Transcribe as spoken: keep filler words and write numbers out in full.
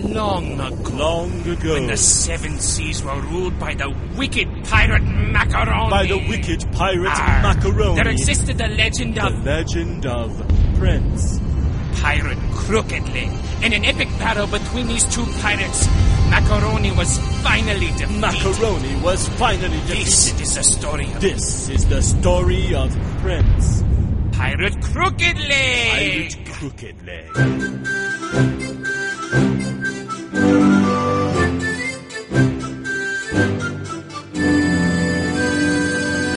long ago. Long ago. When the seven seas were ruled by the wicked pirate Macaroni. By the wicked pirate Arr, Macaroni. There existed the legend The of... legend of Prince Pirate Crooked Leg. In an epic battle between these two pirates, Macaroni was finally defeated. Macaroni was finally defeated. This is the story of... This is the story of Prince Pirate Crooked Leg. Pirate Crooked Leg.